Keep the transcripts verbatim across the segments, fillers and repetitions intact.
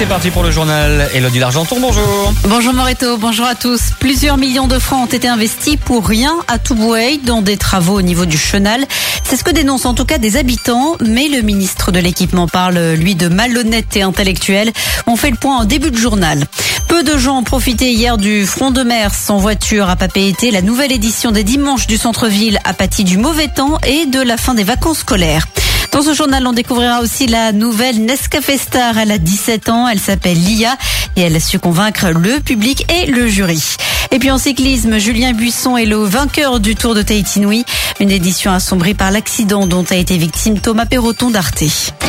c'est parti pour le journal. Élodie Largenton, bonjour. Bonjour Moreto, bonjour à tous. Plusieurs millions de francs ont été investis pour rien à Toubouaï dans des travaux au niveau du chenal. C'est ce que dénoncent en tout cas des habitants, mais le ministre de l'équipement parle, lui, de malhonnêteté intellectuelle. On fait le point en début de journal. Peu de gens ont profité hier du front de mer sans voiture à Papeete. La nouvelle édition des dimanches du centre-ville a pâti du mauvais temps et de la fin des vacances scolaires. Dans ce journal, on découvrira aussi la nouvelle Nescafé Star. Elle a dix-sept ans, elle s'appelle Lia et elle a su convaincre le public et le jury. Et puis en cyclisme, Julien Buisson est le vainqueur du Tour de Tahiti Nui. Une édition assombrie par l'accident dont a été victime Thomas Perroton d'Arte.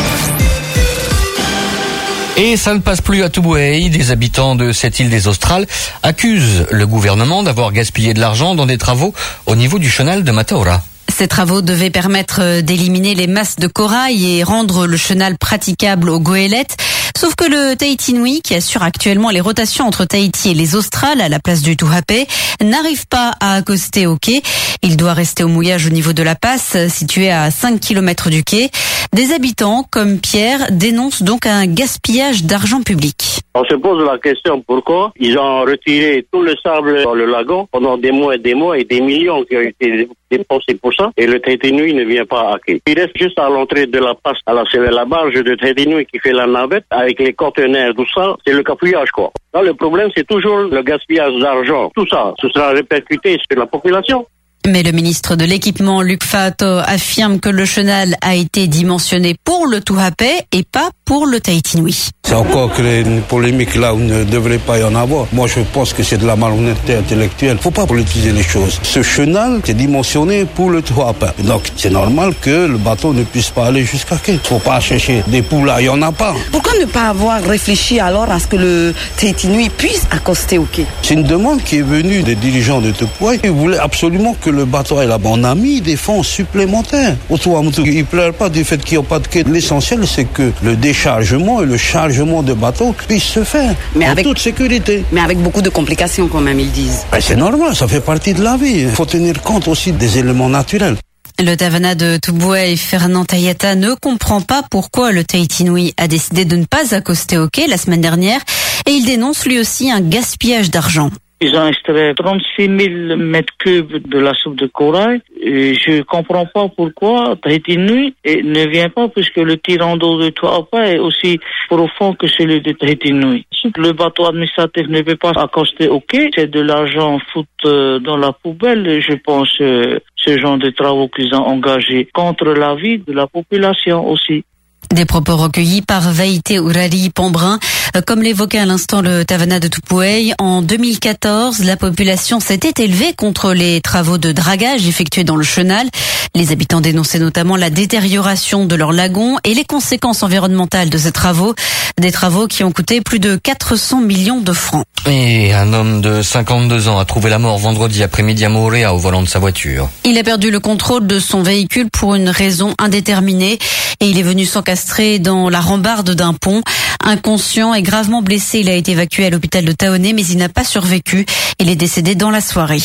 Et ça ne passe plus à Toubouaï. Des habitants de cette île des Australes accusent le gouvernement d'avoir gaspillé de l'argent dans des travaux au niveau du chenal de Mataora. Ces travaux devaient permettre d'éliminer les masses de corail et rendre le chenal praticable aux goélettes. Sauf que le Tahiti Nui, qui assure actuellement les rotations entre Tahiti et les Australes à la place du Tuhapé, n'arrive pas à accoster au quai. Il doit rester au mouillage au niveau de la passe, située à cinq kilomètres du quai. Des habitants, comme Pierre, dénoncent donc un gaspillage d'argent public. On se pose la question pourquoi ils ont retiré tout le sable dans le lagon pendant des mois et des mois et des millions qui ont été dépensés pour ça et le Tahiti Nui ne vient pas à quai. Il reste juste à l'entrée de la passe à la, la barge de Tahiti Nui qui fait la navette avec les conteneurs, tout ça, c'est le cafouillage quoi. Là, le problème c'est toujours le gaspillage d'argent. Tout ça, ce sera répercuté sur la population. Mais le ministre de l'équipement, Luc Fato, affirme que le chenal a été dimensionné pour le Tuhapé et pas pour le Tahiti Nui. C'est encore créer une polémique là où il ne devrait pas y en avoir. Moi, je pense que c'est de la malhonnêteté intellectuelle. Faut pas politiser les choses. Ce chenal est dimensionné pour le Tuhapé. Donc, c'est normal que le bateau ne puisse pas aller jusqu'à quai. Faut pas chercher des poules là, il y en a pas. Pourquoi ne pas avoir réfléchi alors à ce que le Tahiti Nui puisse accoster au quai? C'est une demande qui est venue des dirigeants de Toubouaï. Ils voulaient absolument que le bateau est là-bas. On a mis des fonds supplémentaires. Ils ne pleurent pas du fait qu'il n'y a pas de quai. L'essentiel, c'est que le déchargement et le chargement de bateaux puissent se faire mais en avec, toute sécurité. Mais avec beaucoup de complications quand même, ils disent. Ben, c'est normal, ça fait partie de la vie. Il faut tenir compte aussi des éléments naturels. Le Tavana de Toubouaï, Fernand Tayata, ne comprend pas pourquoi le Tahiti Nui a décidé de ne pas accoster au quai la semaine dernière et il dénonce lui aussi un gaspillage d'argent. Ils ont extrait trente-six mille mètres cubes de la soupe de corail. Et je comprends pas pourquoi Tahiti Nui ne vient pas puisque le tirant d'eau de Tuhapé est aussi profond que celui de Tahiti Nui. Le bateau administratif ne peut pas accoster au quai. C'est de l'argent foutu dans la poubelle, je pense, ce genre de travaux qu'ils ont engagés contre la vie de la population aussi. Des propos recueillis par Vaïté Ourali Pambrin. Comme l'évoquait à l'instant le Tavana de Toubouaï, en deux mille quatorze, la population s'était élevée contre les travaux de dragage effectués dans le chenal. Les habitants dénonçaient notamment la détérioration de leur lagon et les conséquences environnementales de ces travaux. Des travaux qui ont coûté plus de quatre cents millions de francs. Et un homme de cinquante-deux ans a trouvé la mort vendredi après-midi à Moorea au volant de sa voiture. Il a perdu le contrôle de son véhicule pour une raison indéterminée et il est venu s'encastrer dans la rambarde d'un pont. Inconscient et gravement blessé, il a été évacué à l'hôpital de Taoné, mais il n'a pas survécu. Il est décédé dans la soirée.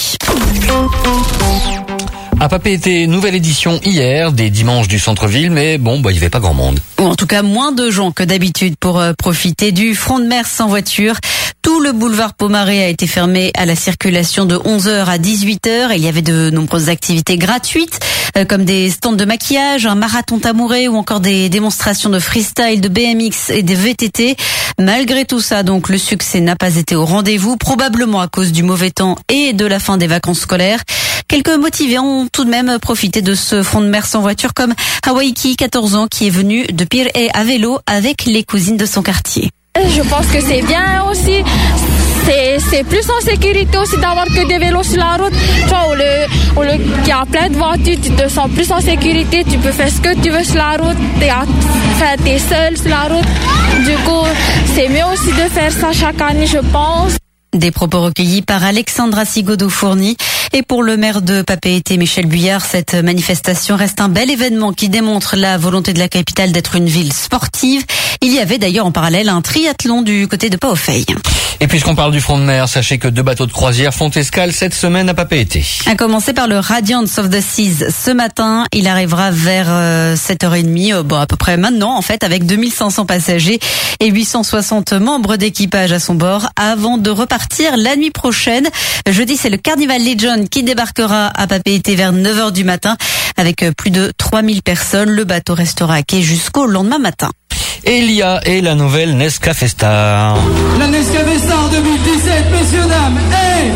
À Papeete, nouvelle édition hier des dimanches du centre-ville, mais bon, bah, il n'y avait pas grand monde. Ou en tout cas, moins de gens que d'habitude pour euh, profiter du front de mer sans voiture. Tout le boulevard Pomaré a été fermé à la circulation de onze heures à dix-huit heures. Il y avait de nombreuses activités gratuites, euh, comme des stands de maquillage, un marathon tamouré ou encore des démonstrations de freestyle, de B M X et de V T T. Malgré tout ça, donc, le succès n'a pas été au rendez-vous, probablement à cause du mauvais temps et de la fin des vacances scolaires. Quelques motivés ont tout de même profité de ce front de mer sans voiture, comme Hawaiki, quatorze ans, qui est venu de Pire et à vélo avec les cousines de son quartier. Je pense que c'est bien aussi. C'est, c'est plus en sécurité aussi d'avoir que des vélos sur la route. Tu vois, au lieu, au lieu qu'il y a plein de voitures, tu te sens plus en sécurité. Tu peux faire ce que tu veux sur la route. T'es, t'es seul sur la route. Du coup, c'est mieux aussi de faire ça chaque année, je pense. Des propos recueillis par Alexandra Sigodo-Fourny. Et pour le maire de Papeete, Michel Buyard, cette manifestation reste un bel événement qui démontre la volonté de la capitale d'être une ville sportive. Il y avait d'ailleurs en parallèle un triathlon du côté de Paoffeil. Et puisqu'on parle du front de mer, sachez que deux bateaux de croisière font escale cette semaine à Papeete. À commencer par le Radiance of the Seas ce matin. Il arrivera vers euh, sept heures trente, euh, bon, à peu près maintenant en fait, avec deux mille cinq cents passagers et huit cent soixante membres d'équipage à son bord avant de repartir la nuit prochaine. Jeudi, c'est le Carnival Legend qui débarquera à Papeete vers neuf heures du matin avec plus de trois mille personnes. Le bateau restera à quai jusqu'au lendemain matin. Et il y a et la nouvelle Nescafé Star. La Nescafé Star deux mille dix-sept, messieurs, dames, et...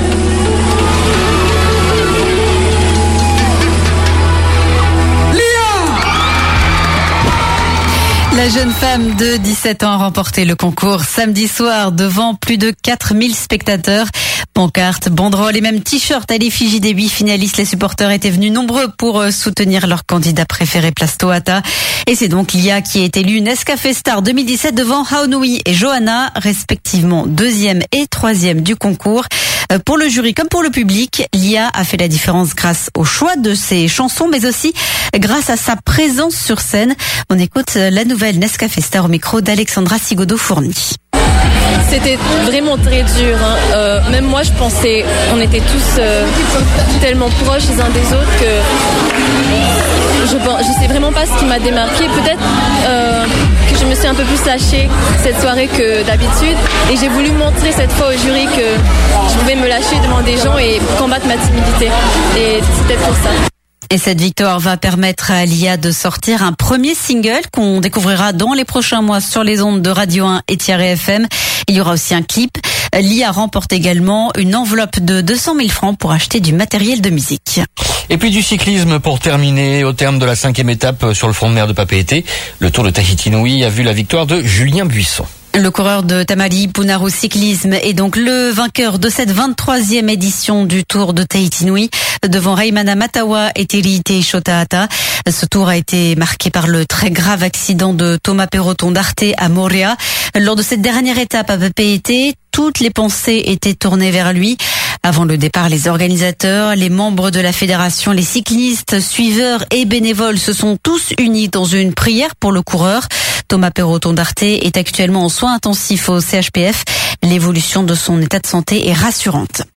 La jeune femme de dix-sept ans a remporté le concours samedi soir devant plus de quatre mille spectateurs. Pancartes, banderoles et même t-shirts à l'effigie des huit finalistes. Les supporters étaient venus nombreux pour soutenir leur candidat préféré Place Tohata. Et c'est donc Lia qui est élue Nescafé Star deux mille dix-sept devant Haonui et Johanna, respectivement deuxième et troisième du concours. Pour le jury comme pour le public, Lia a fait la différence grâce au choix de ses chansons, mais aussi grâce à sa présence sur scène. On écoute la nouvelle Nescafé Star au micro d'Alexandra Sigodo-Fourni. C'était vraiment très dur. Hein. Euh, même moi, je pensais, on était tous euh, tellement proches les uns des autres que je ne sais vraiment pas ce qui m'a démarqué. Peut-être euh, que je me suis un peu plus lâchée cette soirée que d'habitude. Et j'ai voulu montrer cette fois au jury que je pouvais me lâcher devant des gens et combattre ma timidité. Et c'était pour ça. Et cette victoire va permettre à Lia de sortir un premier single qu'on découvrira dans les prochains mois sur les ondes de Radio un et Thierry F M. Il y aura aussi un clip. Lia remporte également une enveloppe de deux cent mille francs pour acheter du matériel de musique. Et puis du cyclisme pour terminer. Au terme de la cinquième étape sur le front de mer de Papeete, le Tour de Tahiti Nui a vu la victoire de Julien Buisson. Le coureur de Tamali Punaru Cyclisme est donc le vainqueur de cette vingt-troisième édition du Tour de Tahiti Nui devant Raimana Matawa et Terite Shotahata. Ce tour a été marqué par le très grave accident de Thomas Perroton d'Arte à Morea. Lors de cette dernière étape à Papeete, toutes les pensées étaient tournées vers lui. Avant le départ, les organisateurs, les membres de la fédération, les cyclistes, suiveurs et bénévoles se sont tous unis dans une prière pour le coureur. Thomas Perroton d'Arte est actuellement en soins intensifs au C H P F. L'évolution de son état de santé est rassurante.